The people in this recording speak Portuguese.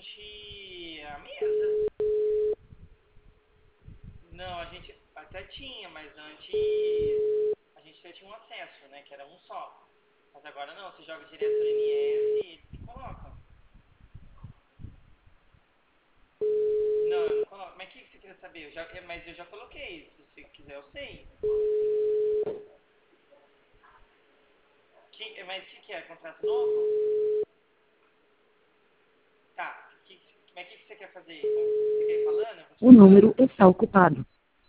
somente a mesa. Não, a gente até tinha, mas antes a gente até tinha um acesso, né? Que era um só. Mas agora não, você joga direto no NS e eles que colocam. Não, eu não coloco. Mas o que você quer saber? Mas eu já coloquei. Se você quiser, eu sei. Mas o que é? Contrato novo? Tá. Mas o que você quer fazer? Você quer ir falando? Eu vou te O número falando. está ocupado.